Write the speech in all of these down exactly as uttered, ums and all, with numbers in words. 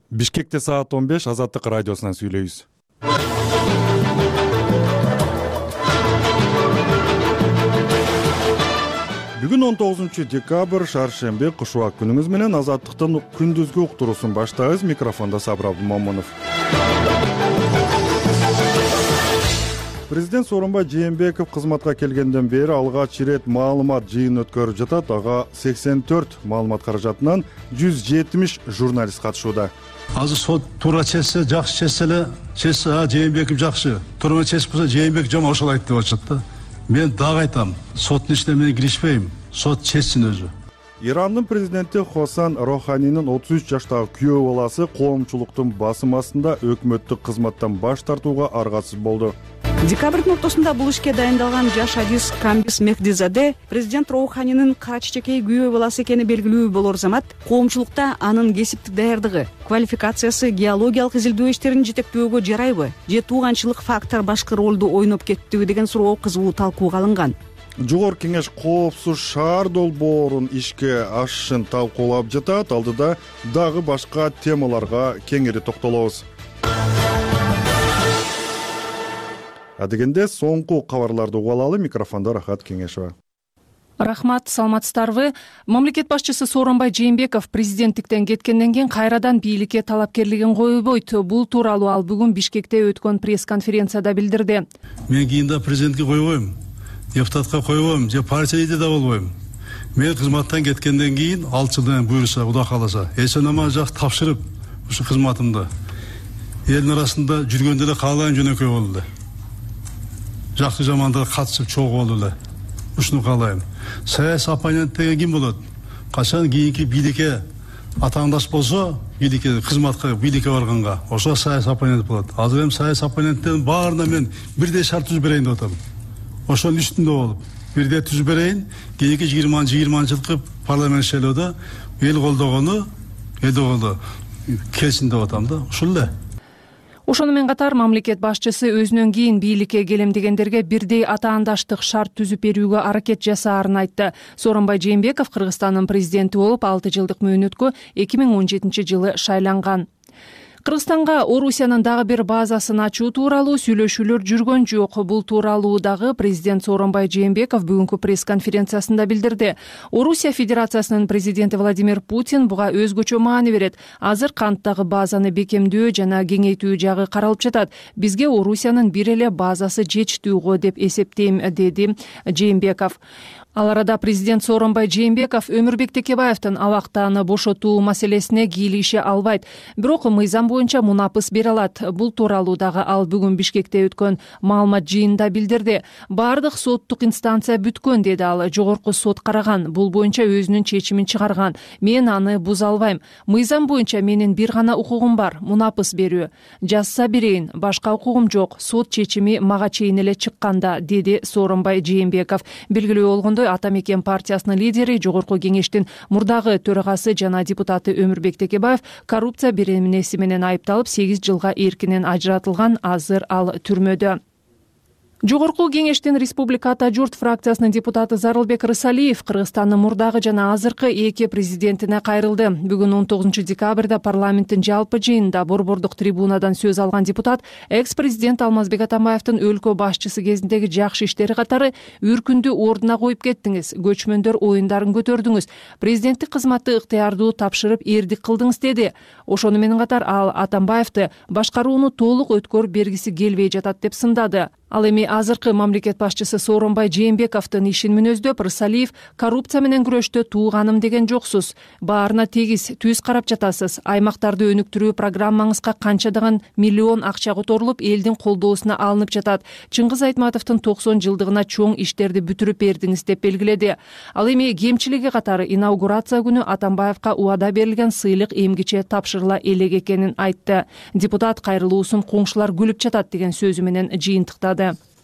Бишкекте саат он беш Азаттык радиосунан сүйлөйбүз. Бүгүн он тогузунчу декабрь шаршемби кушубак күнүңүз менен Азаттыктын күндүзгү уктуруусун баштайбыз. Микрофондо Сабыр Абдумомунов. Президент Сооронбай Жээнбеков кызматка келгенден бери алгач ирет маалымат жыйын өткөрүп жатат. Ага сексен төрт маалымат каражатынан жүз жетимиш журналист катышууда. Азыр сот туура чечсе, жакшы чечсе эле, чечсе, а Жээнбеков жакшы, туура чечип болсо Жээнбеков жаман ошол айтты деп атышат да. Мен дагы айтам, соттун ишине мен киришпейм. Сот чечсин өзү. Ирандын президенти Хосан Роханинин отуз үч жаштагы күйөө баласы коомчулуктун басым астында өкмөттүк кызматтан баш тартууга аргасыз болду. Декабрдын ортосунда бул ишке дайындалган жаш адис Камбис Мехдизаде президент Роуханинин каччекей күйөө баласы экени белгилүү болор замат коомчулукта анын кесиптик даярдыгы, квалификациясы геологиялык изилдөө иштерин жетектөөгө жарайбы же тууганчылык фактор башкы ролду ойноп кеттиби деген суроо кызуу талкууга алынган. Жогорку кеңеш коопсуз шаар долбоорун ишке ашышын талкуулап жатат. Алдыда дагы башка темаларга кеңири токтолобуз. Адегенде соңку кабарларды угуп алалы. Микрофондо Рахат Кеңешова. Рахмат, саламатсыздарбы? Мамлекет башчысы Сооронбай Жээнбеков президенттиктен кеткенден кийин кайрадан бийликке талапкерлигин койбойт. Бул тууралуу ал бүгүн Бишкекте өткөн пресс-конференцияда билдирди. Мен кийин да президентке койбойм, депутатка койбойм, же партияда да болбойм. Мен кызматтан кеткенден кийин алты жылдан буйруса, Кудай кааласа, эсен-аман жак тапшырып, ушу кызматымды элдин арасында жүргөндө эле каалайын жөнөкөй болду эле. Жакшы жамандык катышып чогуу болду эле. Ушуну каалайм. Саясий оппонент деген ким болот? Качан кийинки бийликке атаандаш болсо, бийликке кызматка бийликке барганга, ошо саясий оппонент болот. Азыр эми саясий оппоненттердин баарына мен бирдей шарт түзүп берейин деп атам. Ошонун үстүндө болуп, бирдей түзүп берейин, кийинки жыйырманчы жыйырманчы жылкы парламент шайлоодо эл колдогону, элди колдо келсин деп атам да. Ушул эле. Ошону менен катар мамлекет башчысы өзүнөн кийин бийликке келем дегендерге бирдей атаандаштык шарт түзүп берүүгө аракет жасаарын айтты. Сооронбай Жээнбеков Кыргызстандын президенти болуп алты жылдык мөөнөткө эки миң он жетинчи жылы шайланган. Кыргызстанга Орусиянын дагы бир базасын ачуу тууралуу сүйлөшүүлөр жүргөн жок. Бул тууралуу дагы президент Сооронбай Жээнбеков бүгүнкү пресс-конференциясында билдирди. Орусия Федерациясынын президенти Владимир Путин буга өзгөчө маани берет. Азыр канттагы базаны бекемдөө жана кеңейтүү жагы каралып жатат. Бизге Орусиянын бир эле базасы жетиштүү го деп эсептейм, деди Жээнбеков. Ал арада президент Сооронбай Жээнбеков Өмүрбек Текебаевдин абактааны бошотуу маселесине кийлише албайт. Бирок мыйзам боюнча мунапыс бере алат. Бул тууралуу дагы ал бүгүн Бишкекте өткөн маалымат жыйынында билдирди. Бардык соттук инстанция бүткөн, деди ал. Жогорку сот караган, бул боюнча өзүнүн чечимин чыгарган. Мен аны буза албайм. Мыйзам боюнча менин бир гана укугум бар, мунапыс берүү. Жазса берейин, башка укугум жок. Сот чечими мага чейин эле чыкканда, деди Сооронбай Жээнбеков. Белгилүү болгондой, Ата Мекен партиясынын лидери, жогорку кеңештин мурдагы төрагасы жана депутаты Өмүрбек Текебаев коррупция беренеси менен айыпталып сегиз жылга эркинен ажыратылган. Азыр ал түрмөдө. Жогорку кеңештин Республика Ата журт фракциясынын депутаты Зарылбек Рысалиев Кыргызстандын мурдагы жана азыркы эки президентине кайрылды. Бүгүн он тогузунчу декабрда парламенттин жалпы жыйынында борбордук трибунадан сөз алган депутат экс-президент Алмазбек Атамбаевдин өлкө башчысы кезиндеги жакшы иштери катары үркүндү ордуна коюп кеттиңиз, көчмөндөр оюндарын көтөрдүңүз, президенттик кызматты ыктыярдуу тапшырып эрдик кылдыңыз, деди. Ошону менен катар ал Атамбаевди башкарууну толук өткөрүп бергиси келбей жатат деп сындады. Ал эми азыркы мамлекет башчысы Сооронбай Жээнбековдун ишин мүнөздөп, Рысалиев коррупция менен күрөштө тууганым деген жоксуз. Баарына тегиз түз карап жатасыз. Аймактарды өнүктүрүү программаңызга канчадаган миллион акча которулуп, элдин колдоосуна алынып жатат. Чыңгыз Айтматовдун токсон жылдыгына чоң иштерди бүтүрүп бердиңиз деп белгиледи. Ал эми кемчилиги катары инаугурация күнү Атамбаевка убада берилген сыйлык эмгиче тапшырыла элек экенин айтты. Депутат кайрылуусун коңшулар күлүп жатат деген сөзү менен жыйынтыктады.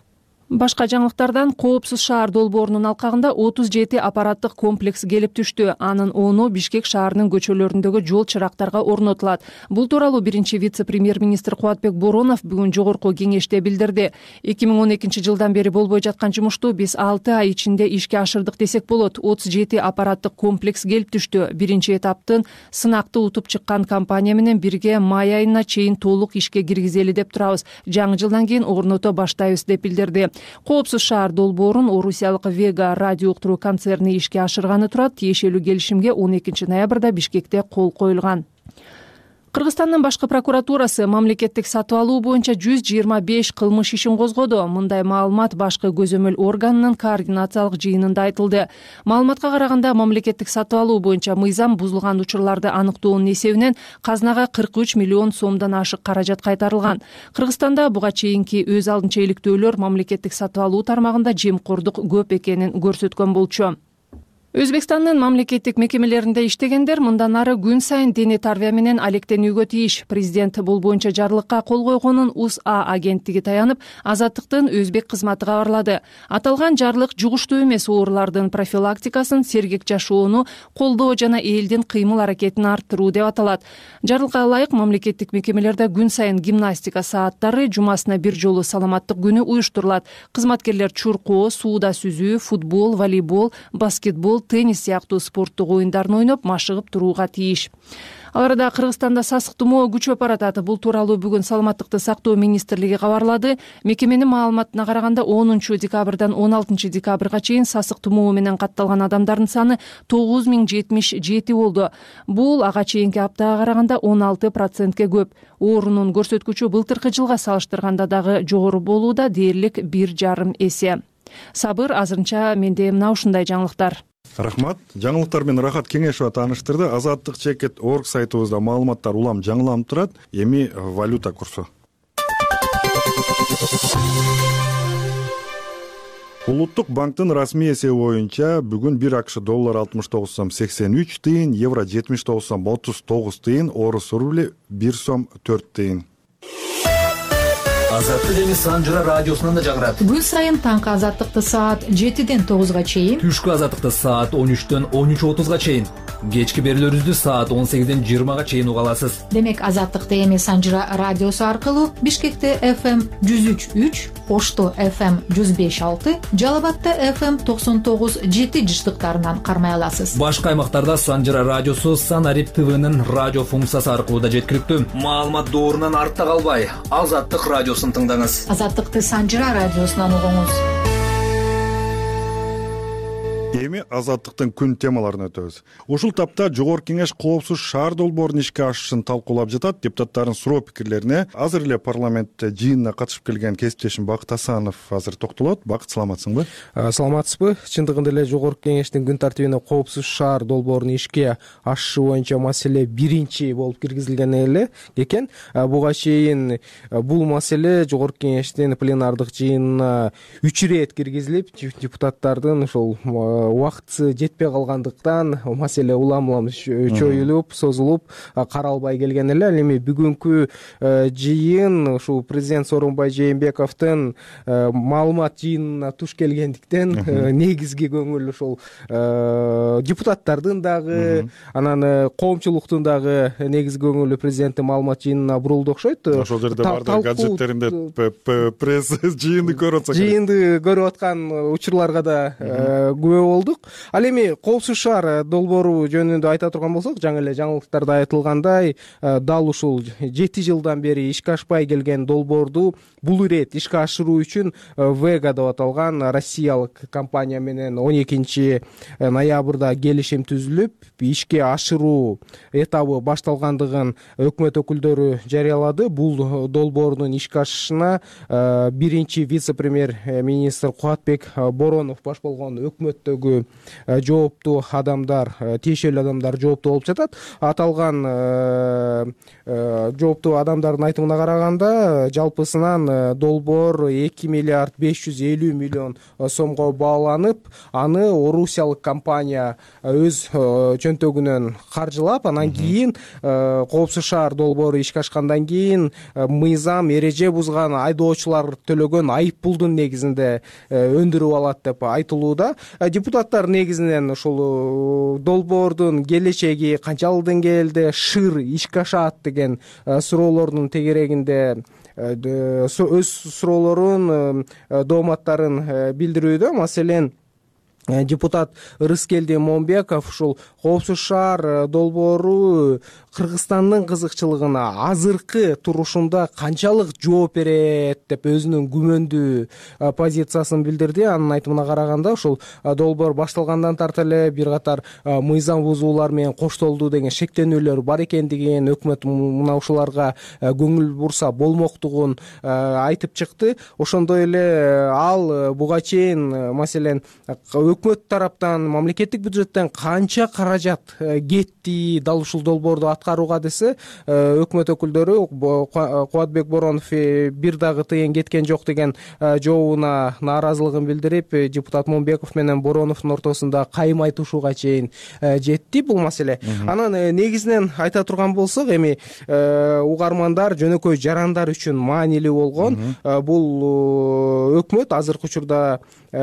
Башка жаңылыктардан коопсуз шаар долбоорунун алкагында отуз жети аппараттык комплекс келип түштү. Анын ону Бишкек шаарынын көчөлөрүндөгү жол чырактарга орнотулат. Бул тууралуу биринчи вице-премьер-министр Кубатбек Боронов бүгүн жогорку кеңеште билдирди. эки миң он экинчи жылдан бери болбой жаткан жумушту биз алты ай ичинде ишке ашырдык десек болот. отуз жети аппараттык комплекс келип түштү. Биринчи этаптын сынакты утуп чыккан компания менен бирге май айына чейин толук ишке киргизели деп турабыз. Жаңы жылдан кийин орното баштайбыз деп билдирди. Коопсуз шаар долбоорун Орусиялык Вега радио уктуруу концерни ишке ашырганы турат. Тиешелүү келишимге он экинчи ноябрда Бишкекте кол коюлган. Кыргызстандын башкы прокуратурасы мамлекеттик сатып алуу боюнча жүз жыйырма беш кылмыш ишин козгоду. Мындай маалымат башкы көзөмөл органынын координациялык жыйынында айтылды. Маалыматка караганда мамлекеттик сатып алуу боюнча мыйзам бузулган учурларды аныктоонун эсебинен казнага кырк үч миллион сомдон ашык каражат кайтарылган. Кыргызстанда буга чейинки өз алдынча иликтөөлөр мамлекеттик сатып алуу тармагында жемкордук көп экенин көрсөткөн болчу. Өзбекстандын мамлекеттик мекемелеринде иштегендер мындан ары күн сайын дене тарбия менен алектенүүгө тийиш. Президент бул боюнча жарлыкка кол койгонун УСА агенттиги таянып, Азаттыктын өзбек кызматы кабарлады. Аталган жарлык жугуштуу эмес оорулардын профилактикасын, сергек жашоону колдоо жана элдин кыймыл аракетин арттыруу деп аталат. Жарлыкка ылайык мамлекеттик мекемелерде күн сайын гимнастика сааттары, жумасына бир жолу саламаттык күнү уюштурулат. Кызматкерлер чуркоо, сууда сүзүү, футбол, волейбол, баскетбол, теннис сыяктуу спорттук оюндарын ойноп, машыгып турууга тийиш. Ал арада Кыргызстанда сасык тумоо күчөп баратат. Бул тууралуу бүгүн Саламаттыкты сактоо министрлиги кабарлады. Мекеменин маалыматына караганда онунчу декабрдан он алтынчы декабрга чейин сасык тумоо менен катталган адамдардын саны тогуз миң жетимиш жети болду. Бул ага чейинки аптага караганда он алты процентке көп. Оорунун көрсөткүчү былтыркы жылга салыштырганда дагы жогору болууда, дээрлик бир жарым эсе. Сабыр, азырынча менде мына ушундай жаңылыктар. Рахмат. Жаңылыктар менен Рахат Кеңешова тааныштырды. Азаттык чекет орг сайтыбызда маалыматтар улам жаңыланып турат. Эми валюта курсу. Улуттук банктын расмий эсеби боюнча бүгүн бир АКШ доллар алтымыш тогуз сом сексен үч тыйын, евро жетимиш тогуз сом отуз тогуз тыйын, орус рубли бир сом төрт тыйын. Азаттык эми Санжыра радиосунан да жаңырат. Күн сайын таңкы азаттыкты саат жетиден тогузга чейин, түшкү азаттыкты саат он үчтөн он үч отузга чейин, кечки берүүлөрүбүздү саат он сегизден жыйырмага чейин уга аласыз. Демек азаттыкты эми Санжыра радиосу аркылуу Бишкекте эф эм жүз үч үч, Ошто эф эм жүз беш алты, Жалал абадта эф эм токсон тогуз жети жыштыктарынан кармай аласыз. Башка аймактарда Санжыра радиосу Санарип ТВнын радио функциясы аркылуу да жеткиликтүү. Маалымат доорунан артта калбай, Азаттык радиосун тыңдаңыз. Азаттыкты Санжыра радиосунан угуңуз. Эми азаттыктын күн темаларына өтөбүз. Ушул тапта Жогорку Кеңеш коопсуз шаар долбоорунун ишке ашышын талкуулап жатат. Депутаттардын суроо пикирлерине азыр эле парламентте жыйынына катышып келген кесиптешим Бакыт Асанов азыр токтолот. Бакыт, саламатсыңбы? Саламатсызбы? Чындыгында эле Жогорку Кеңештин күн тартибине коопсуз шаар долбоорунун ишке ашышы боюнча маселе биринчи болуп киргизилген эле экен. Буга чейин бул маселе Жогорку Кеңештин пленардык жыйынына үч ирет киргизилип, депутаттардын ошол убакыты жетпей калгандыктан маселе улам улам чоюлуп, созулуп каралбай келген эле. Ал эми бүгүнкү жыйын ушул президент Сооронбай Жээнбековдун маалымат жыйынына туш келгендиктен негизги көңүл ушул депутаттардын дагы, анан коомчулуктун дагы негизги көңүлү президенттин маалымат жыйынына бурулду окшойт. Ошол жерде бардык гаджеттеринде пресс жыйынды көрүп атсак, жыйынды көрүп аткан учурларга да күбө болдук. Ал эми коопсуз шаар долбоору жөнүндө айта турган болсок, жаңы эле жаңылыктарда айтылгандай, дал ушул жети жылдан бери ишке ашпай келген долбоорду бул ирет ишке ашыруу үчүн Вега деп аталган россиялык компания менен он экинчи ноябрда келишим түзүлүп, ишке ашыруу этабы башталгандыгын өкмөт өкүлдөрү жарыялады. Бул долбоордун ишке ашышына биринчи вице-премьер министр Кубатбек Боронов баш болгон өкмөттөгү жөнүндөгү жооптуу адамдар, тиешелүү адамдар жооптуу болуп жатат. Аталган жооптуу адамдардын айтымына караганда жалпысынан долбоор эки миллиард беш жүз элүү миллион сомго бааланып, аны орусиялык компания өз чөнтөгүнөн каржылап, анан кийин Коопсуз шаар долбоору ишке ашкандан кийин мыйзам эреже бузган айдоочулар төлөгөн айып пулдун негизинде өндүрүп алат деп айтылууда. Депутаттар негизинен ушул долбоордун келечеги канчалык деңгээлде шыр ишке ашат деген суроолордун тегерегинде өз суроолорун, дооматтарын билдирүүдө. Маселен, депутат Рыскелди Момбеков ушул Коопсуз шаар долбоору Кыргызстандын кызыкчылыгына азыркы турушунда канчалык жооп берет деп өзүнүн күмөндүү позициясын билдирди. Анын айтымына караганда ушул долбоор башталгандан тарта эле бир катар мыйзам бузуулар менен коштолду деген шектенүүлөр бар экендигин, өкмөт мына ушуларга көңүл бурса болмоктугун айтып чыкты. Ошондой эле ал буга чейин маселен өкмөт тараптан, мамлекеттик бюджеттен канча каражат кетти дал ушул долбоорду аткарууга десе, өкмөт өкүлдөрү Кубатбек Боронов бир дагы тыйын кеткен жок деген жообуна нааразылыгын билдирип, депутат Момбеков менен Бороновдун ортосунда кайым айтышууга чейин жетти бул маселе. Анан негизинен айта турган болсок, эми угармандар, жөнөкөй жарандар үчүн маанилүү болгон бул өкмөт азыркы учурда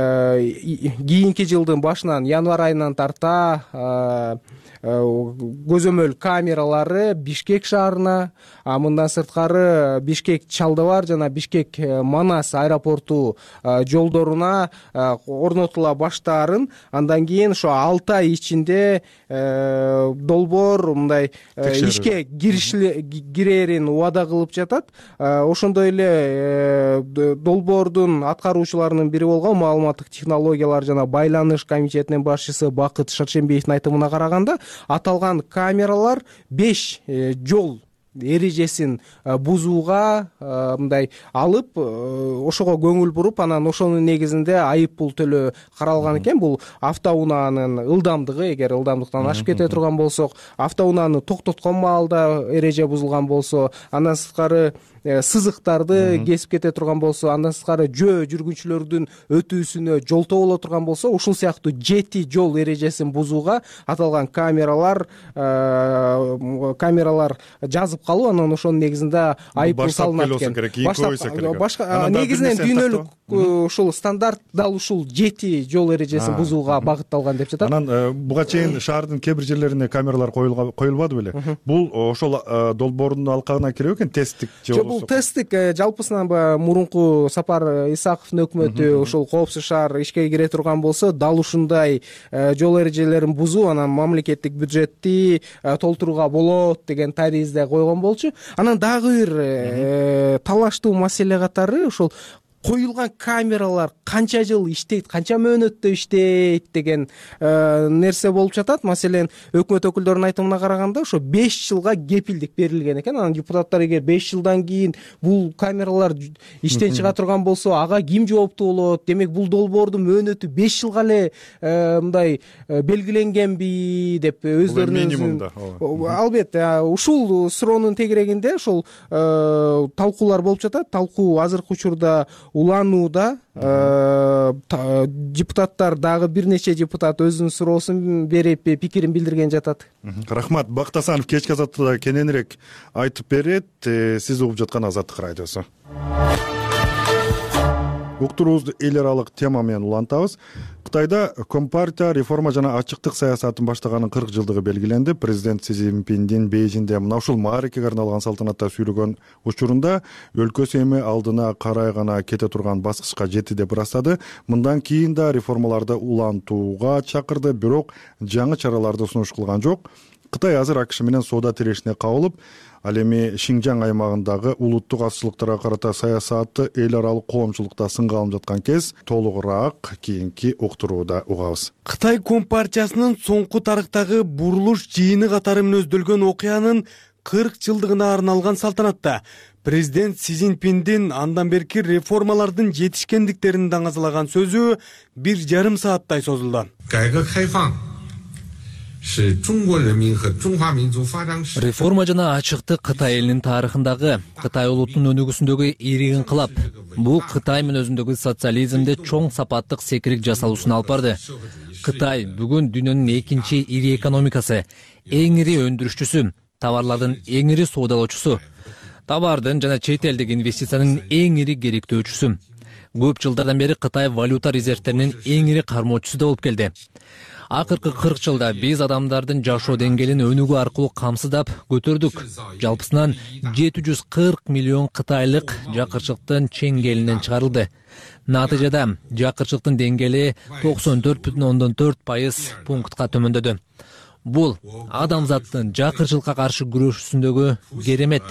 кийинки жылдын башынан, январь айынан тарта көзөмөл камералары Бишкек шаарына, мындан сырткары Бишкек Чалдыбар жана Бишкек Манас аэропорту жолдоруна орнотула баштаарын, андан кийин ошо алты ай ичинде долбоор мындай ишке кирерин убада кылып жатат. Ошондой эле долбоордун аткаруучуларынын бири болгон маалыматтык технологиялар жана байланыш комитетинин башчысы Бакыт Шаршембиевдин айтымына караганда, аталган камералар беш жол эрежесин бузууга мындай алып, ошого көңүл буруп, анан ошонун негизинде айып пул төлөө каралган экен. Бул автоунаанын ылдамдыгы, эгер ылдамдыктан ашып кете турган болсок, автоунааны токтоткон маалда эреже бузулган болсо, андан сырткары сызыктарды кесип кете турган болсо, андан сырткары жөө жүргүнчүлөрдүн өтүүсүнө жолтоо боло турган болсо, ушул сыяктуу жети жол эрежесин бузууга аталган камералар камералар жазып калуу, анан ошонун негизинде айып пул салынат экен. Башка негизинен дүйнөлүк ушул стандарт дал ушул жети жол эрежесин бузууга багытталган деп жатат. Анан буга чейин шаардын кээ бир жерлерине камералар коюлбады беле? Бул ошол долбоордун алкагына кире экен, тесттик же болбосо? Бул тесттик. Жалпысынан мурунку Сапар Исаковдун өкмөтү ушул Коопсуз шаар ишке кире турган болсо, дал ушундай жол эрежелерин бузуу, анан мамлекеттик бюджетти толтурууга болот деген таризде койгон болчу. Анан дагы бир талаштуу маселе катары ушул коюлган камералар канча жыл иштейт, канча мөөнөттө иштейт деген нерсе болуп жатат. Маселен, өкмөт өкүлдөрүнүн айтымына караганда ошо беш жылга кепилдик берилген экен. Анан депутаттар эгер беш жылдан кийин бул камералар иштен чыга турган болсо, ага ким жооптуу болот? Демек, бул долбоордун мөөнөтү беш жылга эле мындай белгиленгенби деп өздөрүнүн албетте ушул суроонун тегерегинде ушул талкуулар болуп жатат. Талкуу азыркы учурда уланууда. Депутаттар дагы бир нече депутат өзүнүн суроосун берип, пикирин билдирген жатат. Рахмат. Бактасанов кечки азаттыкта кененирээк айтып берет. Сиз угуп жаткан Азаттык радиосу. Уктуруубузду эл аралык тема менен улантабыз. Кытайда Компартия реформа жана ачыктык саясатын баштаганын кырк жылдыгы белгиленди. Президент Си Цзиньпиндин Бейжиңде мына ушул мааракеге арналган салтанатта сүйлөгөн учурунда өлкөсү эми алдына карай гана кете турган баскычка жетти деп ырастады. Мындан кийин да реформаларды улантууга чакырды, бирок жаңы чараларды сунуш кылган жок. Кытай азыр АКШ менен соода тирешине кабылып, ал эми Шинжаң аймагындагы улуттук азчылыктарга карата саясаты эл аралык коомчулукта сынга алынып жаткан кез. Толугураак кийинки уктурууда угабыз. Кытай Компартиясынын соңку тарыхтагы бурулуш жыйыны катары менен өздөлгөн окуянын кырк жылдыгына арналган салтанатта президент Си Цзиньпиндин андан берки реформалардын жетишкендиктерин даңазалаган сөзү бир жарым сааттай созулду. Реформа жана ачыктык Кытай элинин тарыхындагы, Кытай улутунун өнүгүүсүндөгү ири инкылап. Бул Кытай менен өзүндөгү социализмде чоң сапаттык секирик жасалуусуна алып барды. Кытай бүгүн дүйнөнүн экинчи ири экономикасы, эң ири өндүрүшчүсү, товарлардын эң ири соодалоочусу, товардын жана чет элдик инвестициянын эң ири керектөөчүсү. Көп жылдардан бери Кытай валюта резервтеринин эң ири кармоочусу да болуп келди. Акыркы кырк жылда биз адамдардын жашоо деңгээлин өнүгүү аркылуу камсыздап көтөрдүк. Жалпысынан жети жүз кырк миллион кытайлык жакырчылыктын чеңгелинен чыгарылды. Натыйжада жакырчылыктын деңгээли токсон төрт бүтүн ондон төрт пайыз пунктка төмөндөдү. Бул адамзаттын жакырчылыкка каршы күрөшүүсүндөгү керемет.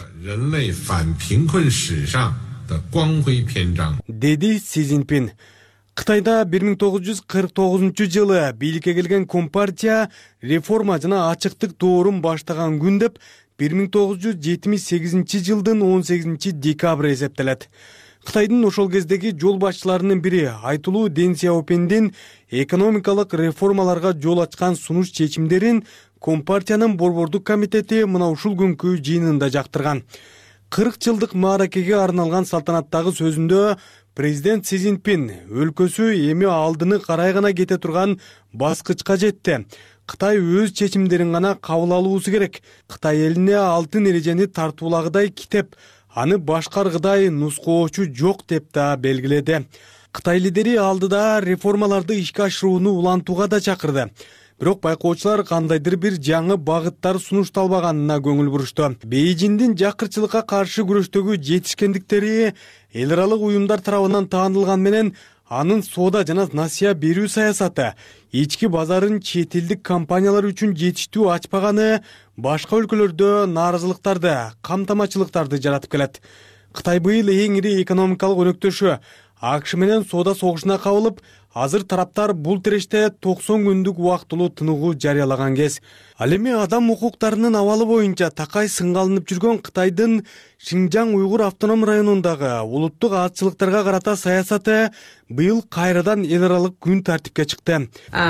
Деди Си Цзиньпин. Кытайда бир миң тогуз жүз кырк тогузунчу жылы бийликке келген Компартия реформа жана ачыктык доорун баштаган күн деп бир миң тогуз жүз жетимиш сегизинчи жылдын он сегизинчи декабры эсептелет. Кытайдын ошол кездеги жол башчыларынын бири айтылуу Дэн Сяопиндин экономикалык реформаларга жол ачкан сунуш чечимдерин Компартиянын борбордук комитети мына ушул күнкү жыйынында жактырган. кырк жылдык мааракеге арналган салтанаттагы сөзүндө президент Си Цзиньпин өлкөсү эми алдыны карай гана кете турган баскычка жетти. Кытай өз чечимдерин гана кабыл алуусу керек. Кытай элине алтын эрежени тартуулагыдай китеп, аны башкаргыдай нускоочу жок деп да белгиледи. Кытай лидери алдыда реформаларды ишке ашырууну улантууга да чакырды. Бирок байкоочулар кандайдыр бир жаңы багыттар сунушталбаганына көңүл бурушту. Бейжиңдин жакырчылыкка каршы күрөштөгү жетишкендиктери эл аралык уюмдар тарабынан таанылган менен анын соода жана насыя берүү саясаты ички базарын чет элдик компаниялар үчүн жетиштүү ачпаганы башка өлкөлөрдө нааразылыктарды, камтамачылыктарды жаратып келет. Кытай быйыл эң ири экономикалык өнөктөшү АКШ менен соода согушуна кабылып, азыр тараптар бул тиреште токсон күндүк убактылуу тыныгуу жарыялаган кез. Ал эми адам укуктарынын абалы боюнча такай сынга алынып жүргөн Кытайдын Шинжаң уйгур автоном районундагы улуттук азчылыктарга карата саясаты быйыл кайрадан эл аралык күн тартипке чыкты.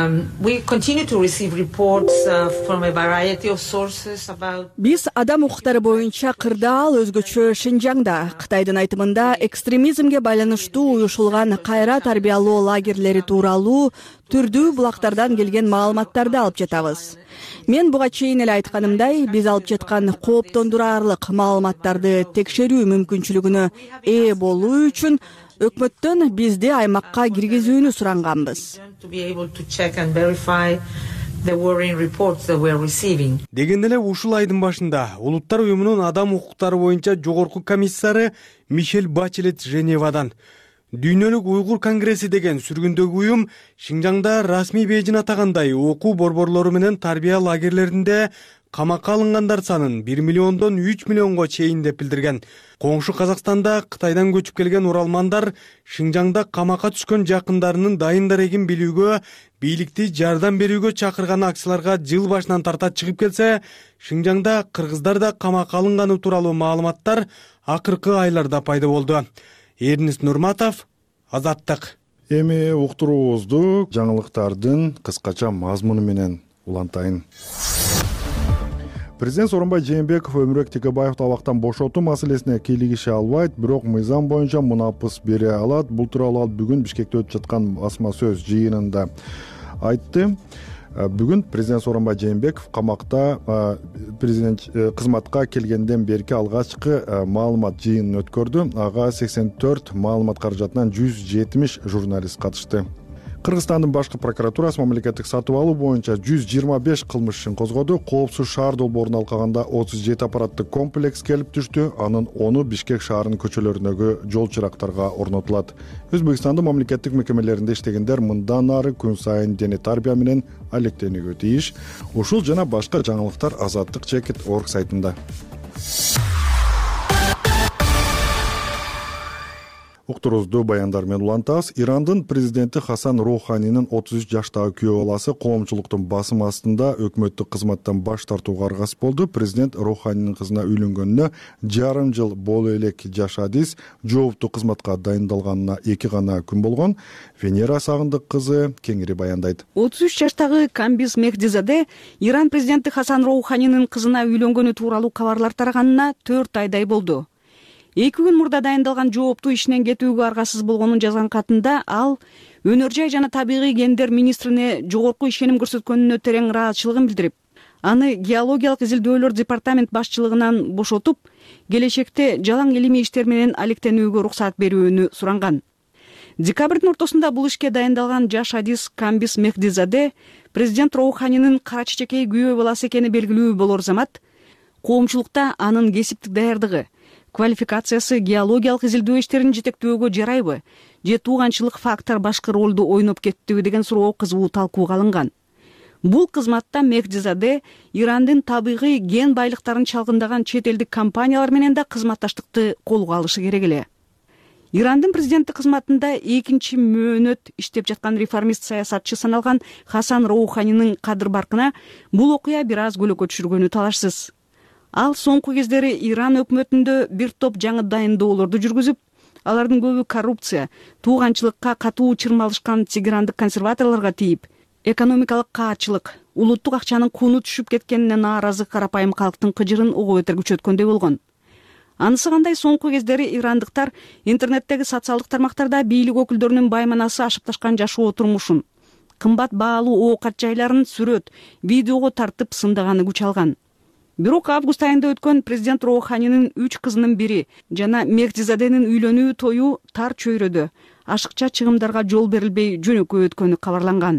Биз адам укуктары боюнча кырдаал өзгөчө Шинжаңда Кытайдын айтымында экстремизмге байланыштуу уюшулган кайра тарбиялоо лагерлери тууралуу түрдүү булактардан келген маалыматтарды алып жатабыз. Мен буга чейин эле айтканымдай, биз алып жаткан кооптондураарлык маалыматтарды текшерүү мүмкүнчүлүгүнө ээ болуу үчүн өкмөттөн бизди аймакка киргизүүнү суранганбыз. Дегенде эле ушул айдын башында Улуттар уюмунун адам укуктары боюнча жогорку комиссары Мишель Бачелет Женевадан Дүйнөлүк уйгур конгресси деген сүргүндөгү уюм Шинжаңда расмий бейжин атагандай окуу борборлору менен тарбия лагерлеринде камакка алынгандар санын бир миллиондон үч миллионго чейин деп билдирген. Коңшу Казакстанда Кытайдан көчүп келген уралмандар Шинжаңда камакка түшкөн жакындарынын дайын дарегин билүүгө, бийликти жардам берүүгө чакырган акцияларга жыл башынан тарта чыгып келсе, Шинжаңда кыргыздар да камакка алынганы тууралуу маалыматтар акыркы айларда пайда болду. Эрнис Нурматов, Азаттык. Эми уктуруубузду жаңылыктардын кыскача мазмуну менен улантайын. Президент Сооронбай Жээнбеков Өмүрбек Текебаевди абактан бошотуу маселесине кийлигише албайт, бирок мыйзам боюнча мунапыс бере алат. Бул тууралуу ал бүгүн Бишкекте өтүп жаткан басма сөз жыйынында айтты. Бүгүн президент Сооронбай Жээнбеков камакта президент кызматка келгенден берки алгачкы маалымат жыйынын өткөрдү. Ага сексен төрт маалымат каражатынан жүз жетимиш журналист катышты. Кыргызстандын башкы прокуратурасы мамлекеттик сатып алуу боюнча жүз жыйырма беш кылмыш ишин козгоду. Коопсуз шаар долбоорун алкаганда отуз жети аппараттык комплекс келип түштү. Анын оны Бишкек шаарынын көчөлөрүндөгү жол чырактарга орнотулат. Өзбекстандын мамлекеттик мекемелеринде иштегендер мындан ары күн сайын дене тарбия менен алектенүүгө тийиш. Ушул жана башка жаңылыктар азаттык чекит точка орг сайтында. Уктурубузду баяндар менен улантабыз. Ирандын президенти Хасан Роуханинин отуз үч жаштагы күйөө баласы коомчулуктун басым астында өкмөттүк кызматтан баш тартууга аргасыз болду. Президент Роуханинин кызына үйлөнгөнүнө жарым жыл боло элек жаш адис жооптуу кызматка дайындалганына эки гана күн болгон. Венера Сагындык кызы кеңири баяндайт. отуз үч жаштагы Камбис Мехдизаде Иран президенти Хасан Роуханинин кызына үйлөнгөнү тууралуу кабарлар тараганына төрт айдай болду. Эки күн мурда дайындалган жооптуу ишинен кетүүгө аргасыз болгонун жазган катында ал өнөр жай жана табигый гендер министрине жогорку ишеним көрсөткөнүнө терең ыраазычылыгын билдирип, аны геологиялык изилдөөлөр департамент башчылыгынан бошотуп, келечекте жалаң илимий иштер менен алектенүүгө уруксат берүүнү суранган. Декабрдын ортосунда бул ишке дайындалган жаш адис Камбис Мехдизаде президент Роуханинин кара чечекей күйөө баласы экени белгилүү болор замат коомчулукта анын кесиптик даярдыгы, квалификациясы геологиялык изилдөө иштерин жетектөөгө жарайбы же тууганчылык фактор башкы ролду ойноп кеттиби деген суроо кызуу талкууга алынган. Бул кызматта Мехдизаде Ирандын табигый ген байлыктарын чалгындаган чет элдик компаниялар менен да кызматташтыкты колго алышы керек эле. Ирандын президенттик кызматында экинчи мөөнөт иштеп жаткан реформист саясатчы саналган Хасан Роуханинин кадыр баркына бул окуя бир аз көлөкө түшүргөнү талашсыз. Ал соңку кездери Иран өкмөтүндө бир топ жаңы дайындоолорду жүргүзүп, алардын көбү коррупция, тууганчылыкка катуу чырмалышкан тегерандык консерваторлорго тийип, экономикалык каачылык, улуттук акчанын кууну түшүп кеткенине нааразы карапайым калктын кыжырын ого бетер күчөткөндөй болгон. Анысы кандай соңку кездери ирандыктар интернеттеги социалдык тармактарда бийлик өкүлдөрүнүн байманасы ашыпташкан жашоо турмушун, кымбат баалуу оокат жайларын сүрөт, видеого тартып сындаганы күч алган. Бирок август айында өткөн президент Роуханинин үч кызынын бири жана Мехдизаденин үйлөнүү тою тар чөйрөдө ашыкча чыгымдарга жол берилбей жөнөкөй өткөнү кабарланган.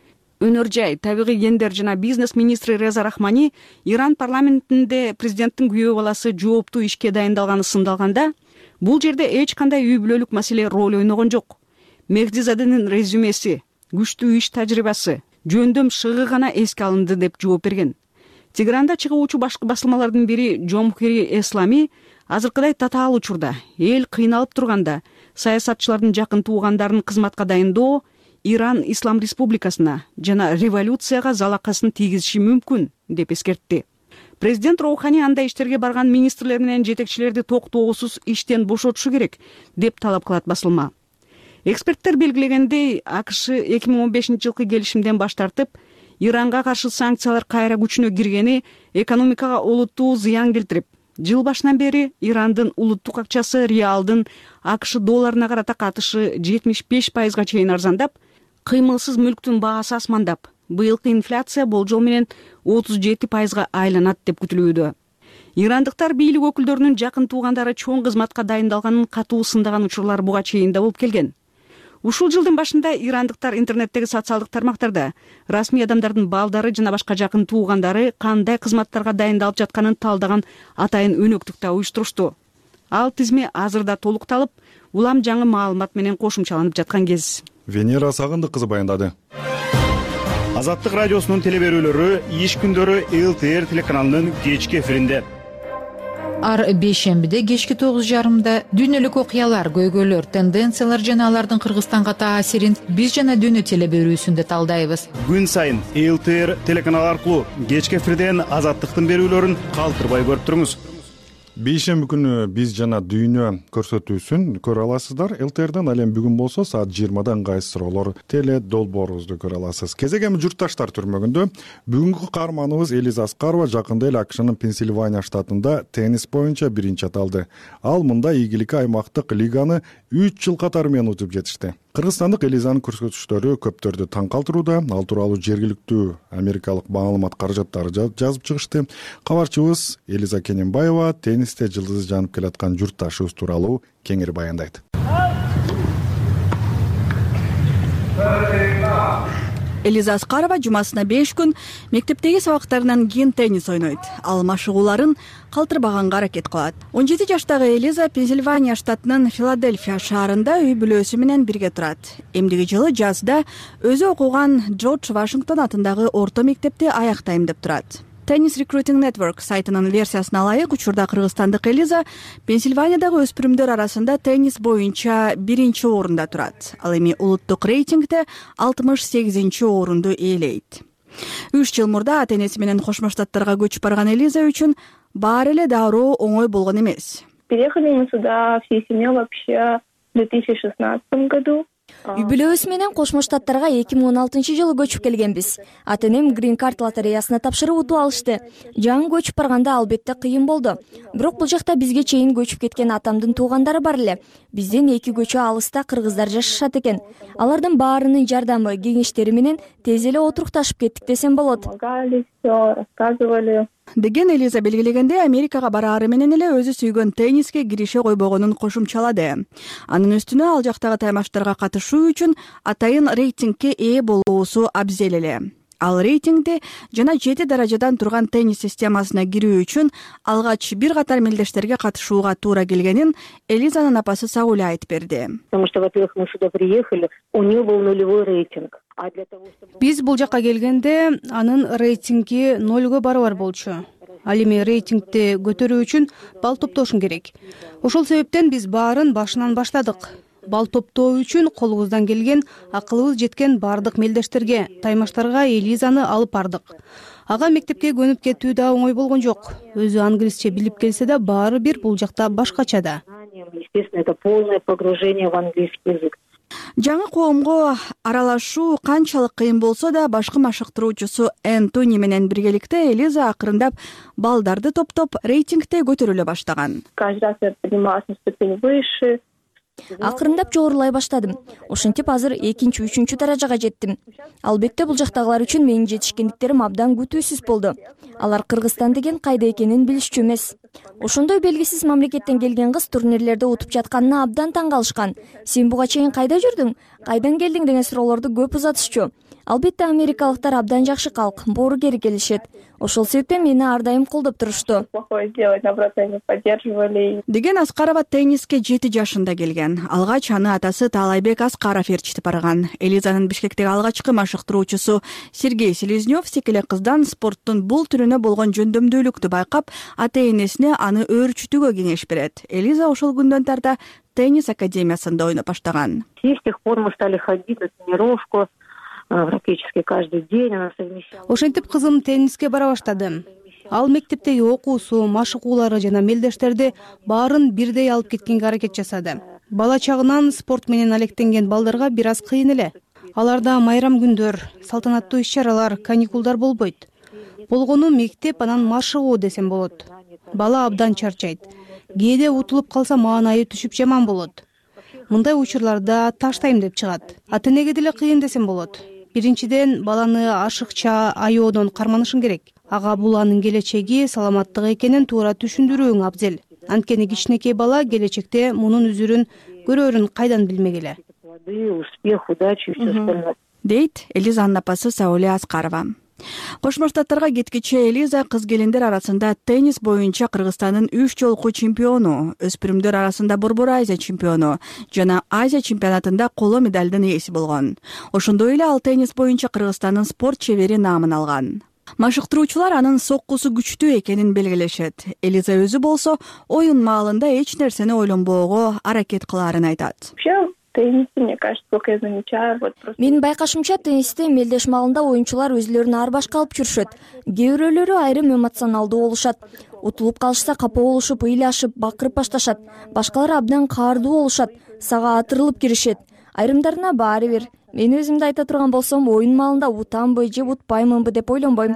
Өнөр жай, табигый гендер жана бизнес министри Реза Рахмани Иран парламентинде президенттин күйөө баласы жооптуу ишке дайындалганы сындалганда, бул жерде эч кандай үй бүлөлүк маселе роль ойногон жок. Мехдизаденин резюмеси, күчтүү иш тажрыйбасы, жөндөм шыгы гана эске алынды деп жооп берген. Тегеранда чыгуучу башкы басылмалардын бири Жомхири Эслами азыркыдай татаал учурда эл кыйналып турганда саясатчылардын жакын туугандарын кызматка дайындоо Иран Ислам Республикасына жана революцияга залакасын тийгизиши мүмкүн деп эскертти. Президент Роухани андай иштерге барган министрлер менен жетекчилерди токтоосуз иштен бошотушу керек деп талап кылат басылма. Эксперттер белгилегендей, АКШ эки миң он бешинчи жылкы келишимден баш тартып, Иранга каршы санкциялар кайра күчүнө киргени экономикага олуттуу зыян келтирип, жыл башынан бери Ирандын улуттук акчасы реалдын АКШ долларына карата катышы жетимиш беш пайызга чейин арзандап, кыймылсыз мүлктүн баасы асмандап, быйылкы инфляция болжол менен отуз жети пайызга айланат деп күтүлүүдө. Ирандыктар бийлик өкүлдөрүнүн жакын туугандары чоң кызматка дайындалганын катуу сындаган учурлар буга чейин да болуп келген. Ушул жылдын башында ирандыктар интернеттеги социалдык тармактарда расмий адамдардын балдары жана башка жакын туугандары кандай кызматтарга дайындалып жатканын талдаган атайын өнөктүктө уюштурушту. Ал тизме азырда толукталып, улам жаңы маалымат менен кошумчаланып жаткан кез. Венера Сагындык кызы баяндады. Азаттык радиосунун телеберүүлөрү иш күндөрү эл тэ эр телеканалынын кечки эфиринде. Ар бейшембиде кечки тогуз жарымда дүйнөлүк окуялар, көйгөйлөр, тенденциялар жана алардын Кыргызстанга таасирин биз жана дүйнө телеберүүсүндө талдайбыз. Күн сайын эл тэ эр телеканалы аркылуу кечки эфирден азаттыктын берүүлөрүн калтырбай көрүп туруңуз. Бейшемби күнү биз жана дүйнө көрсөтүүсүн көрө аласыздар. эл тэ эрден ал эми бүгүн болсо саат жыйырмада ыңгайсыз суроолор теле долбоорубузду көрө аласыз. Кезегеми журтташтар түрмөгүндө бүгүнкү каарманыбыз Элиза Аскарова жакында эле АКШнын Пенсильвания штатында теннис боюнча биринчи аталды. Ал мында ийгиликке аймактык лиганы үч жыл катары менен утуп жетишти. Кыргызстандык Элизанын көрсөтүштөрү көптөрдү таң калтырууда. Ал тууралуу жергиликтүү америкалык маалымат каражаттары жазып чыгышты. Кабарчыбыз Элиза Кененбаева теннисте жылдызы жанып келаткан журтташыбыз тууралуу кеңири баяндайт. Элиза Аскарова жумасына беш күн мектептеги сабактарынан кийин теннис ойнойт. Ал машыгууларын калтырбаганга аракет кылат. он жети жаштагы Элиза Пенсильвания штатынын Филадельфия шаарында үй бүлөсү менен бирге турат. Эмдиги жылы жазда өзү окуган Джордж Вашингтон атындагы орто мектепти аяктайм деп турат. Tennis Recruiting Network сайтынын версиясына ылайык учурда кыргызстандык Элиза Пенсильваниядагы өспүрүмдөр арасында теннис боюнча биринчи орунда турат. Ал эми улуттук рейтингде алтымыш сегизинчи орунду ээлейт. Үч жыл мурда ата-энеси менен Кошмо Штаттарга көчүп барган Элиза үчүн баары эле дароо оңой болгон эмес. Переехали мы сюда всей семьей вообще в две тысячи шестнадцатом году. Үй бүлөбүз менен Кошмо Штаттарга эки миң он алтынчы жылы көчүп келгенбиз. Ата-энем грин карт лотереясына тапшырып утуп алышты. Жаңы көчүп барганда албетте кыйын болду. Бирок бул жакта бизге чейин көчүп кеткен атамдын туугандары бар эле. Бизден эки көчө алыста кыргыздар жашашат экен. Алардын баарынын жардамы, кеңештери менен тез эле отурукташып кеттик десем болот. Помогали, всё рассказывали. Деген Элиза белгилегенде Америкага бараары менен эле өзү сүйгөн тенниске кирише койбогонун кошумчалады. Анын үстүнө ал жактагы таймаштарга катышуу үчүн атайын рейтингке ээ болуусу абзел эле. Ал рейтингде жана жети даражадан турган теннис системасына кирүү үчүн алгач бир катар мелдештерге катышууга туура келгенин Элизанын апасы Сауля айтып берди. Потому что, во-первых, мы сюда приехали, у нее был нулевой рейтинг. Биз бул жакка келгенде анын рейтинги нольго барабар болчу. Ал эми рейтингди көтөрүү үчүн балл топтошуң керек. Ошол себептен биз баарын башынан баштадык. Балл топтоо үчүн колубуздан келген, акылыбыз жеткен бардык мелдештерге, таймаштарга Элизаны алып бардык. Ага мектепке көнүп кетүү да оңой болгон жок. Өзү англисче билип келсе да, баары бир бул жакта башкача да. Естественно, это полное погружение в английский язык. Жаңы коомго аралашуу канчалык кыйын болсо да, башкы машыктыруучусу Энтони менен биргеликте Элиза акырындап балдарды топтоп рейтингде көтөрүлө баштаган. Каждый раз я поднималась на ступень выше. Акырындап жогорулай баштадым. Ошентип азыр экинчи, үчүнчү даражага жеттим. Албетте бул жактагылар үчүн менин жетишкендиктерим абдан күтүүсүз болду. Алар Кыргызстан деген кайда экенин билишчү эмес. Ошондой белгисиз мамлекеттен келген кыз турнирлерде утуп жатканына абдан таң калышкан. Сен буга чейин кайда жүрдүң? Кайдан келдиң деген суроолорду көп узатышчу. Албетте америкалыктар абдан жакшы калк, боору кери келишет. Ошол себептен мени ар дайым колдоп турушту. Плохое сделать, наоборот, они поддерживали. Деген Аскарова тенниске жети жашында келген. Алгач аны атасы Таалайбек Аскаров ээрчитип барган. Элизанын Бишкектеги алгачкы машыктыруучусу Сергей Селезнёв секеле кыздан спорттун бул түрүнө болгон жөндөмдүүлүктү байкап, ата-энесине аны өөрчүтүүгө кеңеш берет. Элиза ошол күндөн тарта теннис академиясында ойноп баштаган. С тех пор мы стали ходить на тренировку практически каждый день. Она совмещала. Ошентип кызым тенниске бара баштады. Ал мектептеги окуусу, машыгуулары жана мелдештерди баарын бирдей алып кеткенге аракет жасады. Бала чагынан спорт менен алектенген балдарга бир аз кыйын эле. Аларда майрам күндөр, салтанаттуу иш-чаралар, каникулдар болбойт. Болгону мектеп, анан машыгуу десем болот. Бала абдан чарчайт. Кээде утулуп калса маанайы түшүп жаман болот. Мындай учурларда таштайм деп чыгат. Ата-энеге деле кыйын десем болот. Биринчиден, баланы ашыкча, аyoодон карманышың керек. Ага бул анын келечеги, саламаттыгы экенин туура түшүндүрүүң абзел. Анткени кичинекей бала келечекте мунун үзүрүн көрөрүн кайдан билмек эле. Успех, удачи и все остальное. Дейт Элизанын апасы Сауля Аскарова. Кошмо Штаттарга кеткиче Элиза кыз келиндер арасында теннис боюнча Кыргызстандын үч жолку чемпиону, өспүрүмдөр арасында Борбор Азия чемпиону жана Азия чемпионатында коло медалдын ээси болгон. Ошондой эле ал теннис боюнча Кыргызстандын спорт чебери наамын алган. Машыктыруучулар анын соккусу күчтүү экенин белгилешет. Элиза өзү болсо оюн маалында эч нерсени ойлонбоого аракет кылаарын айтат. Теннисте, мне кажется, сколько я замечаю, вот просто. Менин байкашымча теннисте мелдеш маалында оюнчулар өзүлөрүн ар башка алып жүрүшөт. Кээ бирөөлөрү айрым эмоционалдуу болушат. Утулуп калышса капа болушуп, ыйлашып, бакырып башташат. Башкалары абдан каардуу болушат, сага атырылып киришет. Айрымдарына баары бир. Мен өзүмдү айта турган болсом, оюн маалында утамбы же утпаймынбы деп ойлонбойм.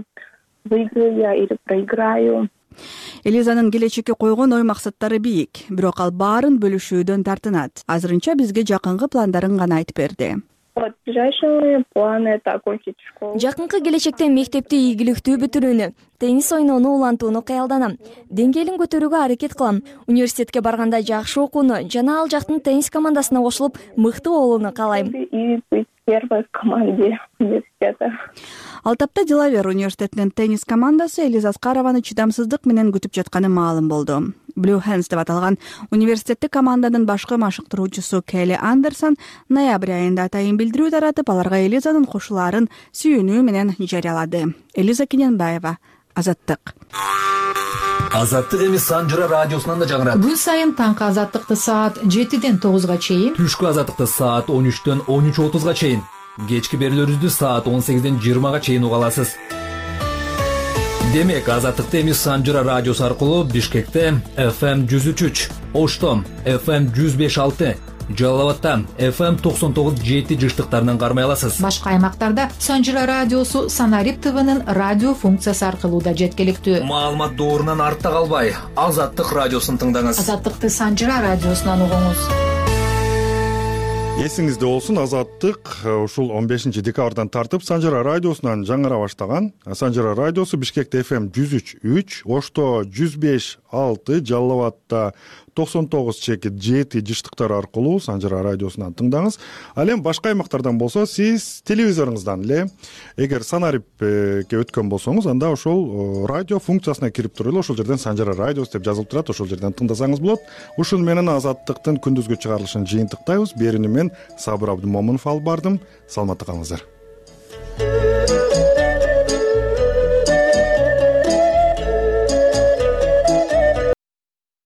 Выиграю я или проиграю. Элизанын келечекке койгон ой максаттары бийик, бирок ал баарын бөлүшүүдөн тартынат. Азырынча бизге жакынкы пландарын гана айтып берди. Вот ближайшие планы это окончить школу. Жакынкы келечекте мектепти ийгиликтүү бүтүрүүнү, теннис ойноону улантууну кыялданам. Деңгээлин көтөрүүгө аракет кылам. Университетке барганда жакшы окууну жана ал жактын теннис командасына кошулуп мыкты болууну каалайм. И быть первой в команде университета. Ал тапта Делавер университетинин теннис командасы Элиза Аскарованы чыдамсыздык менен күтүп жатканы маалым болду. Blue Hands деп аталган университеттик команданын башкы машыктыруучусу Келли Андерсон ноябрь айында атайын билдирүү таратып, аларга Элизанын кошулаарын сүйүнүү менен жарыялады. Элиза Кененбаева, Азаттык. Азаттык эми Санжыра радиосунан да жаңырат. Күн сайын таңкы азаттыкты саат жетиден тогузга чейин, Түшкү азаттыкты саат он үчтөн он үч отузга чейин, кечки берүүлөрүбүздү саат он сегизден жыйырмага чейин уга аласыз. Демек, азаттыкты эми Санжыра радиосу аркылуу Бишкекте эф эм жүз үч үч, Ошто эф эм жүз беш алты, Жалал абадта эф эм токсон тогуз жети жыштыктарынан кармай аласыз. Башка аймактарда Санжыра радиосу Санарип ТВнын радио функциясы аркылуу да жеткиликтүү. Маалымат доорунан артта калбай, Азаттык радиосун тыңдаңыз. Азаттыкты Санжыра радиосунан угуңуз. Эсиңизде болсун, Азаттык ушул он бешинчи декабрдан тартып Санжыра радиосунан жаңыра баштаган. Санжыра радиосу Бишкекте эф эм жүз үч үч, Ошто жүз беш алты, Жалал абадта токсон тогуз чекит жети жыштыктар аркылуу Санжыра радиосунан тыңдаңыз. Ал эми башка аймактардан болсо, сиз телевизоруңуздан эле эгер Санарипке өткөн болсоңуз, анда ошол радио функциясына кирип туруп эле ошол жерден Санжыра радиосу деп жазылып турат, ошол жерден тыңдасаңыз болот. Ушун менен Азаттыктын күндүзгү чыгарылышын жыйынтыктайбыз. Берүүнү мен Сабыр Абдымомунов алып бардым. Саламатта калыңыздар.